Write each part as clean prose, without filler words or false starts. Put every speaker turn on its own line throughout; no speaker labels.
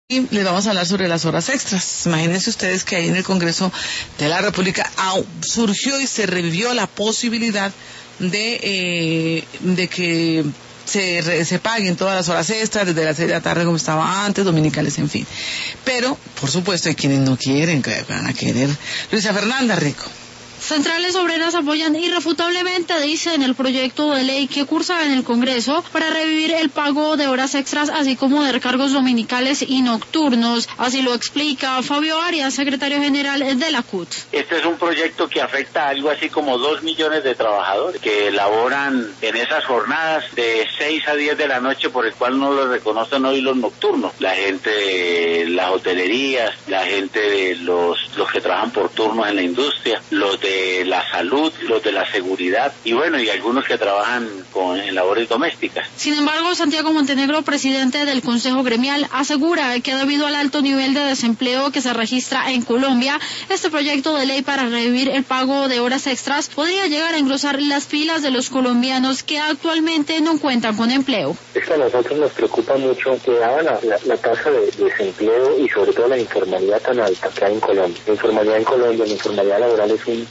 Y les vamos a hablar sobre las horas extras. Imagínense ustedes que ahí en el Congreso de la República surgió y se revivió la posibilidad de que se paguen todas las horas extras desde las 6 de la tarde como estaba antes, dominicales, en fin. Pero, por supuesto, hay quienes no quieren, que van a querer. Luisa Fernanda Rico.
Centrales obreras apoyan irrefutablemente, dicen, el proyecto de ley que cursa en el Congreso para revivir el pago de horas extras, así como de recargos dominicales y nocturnos. Así lo explica Fabio Arias, secretario general de la CUT.
Este es un proyecto que afecta a algo así como 2 millones de trabajadores que laboran en esas jornadas de 6 a 10 de la noche, por el cual no lo reconocen hoy los nocturnos. La gente de las hotelerías, la gente de los que trabajan por turnos en la industria, los de la salud, los de la seguridad y bueno, y algunos que trabajan en labores domésticas.
Sin embargo, Santiago Montenegro, presidente del Consejo Gremial, asegura que debido al alto nivel de desempleo que se registra en Colombia, este proyecto de ley para revivir el pago de horas extras podría llegar a engrosar las filas de los colombianos que actualmente no cuentan con empleo.
Esto a nosotros nos preocupa mucho, que dada la tasa de desempleo y sobre todo la informalidad tan alta que hay en Colombia. La informalidad en Colombia, la informalidad laboral es un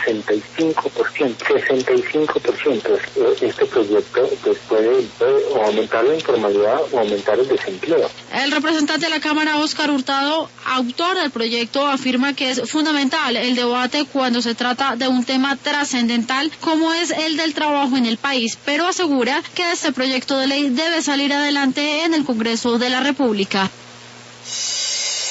65%. Este proyecto pues puede o aumentar la informalidad o aumentar el desempleo.
El representante de la Cámara, Óscar Hurtado, autor del proyecto, afirma que es fundamental el debate cuando se trata de un tema trascendental como es el del trabajo en el país, pero asegura que este proyecto de ley debe salir adelante en el Congreso de la República.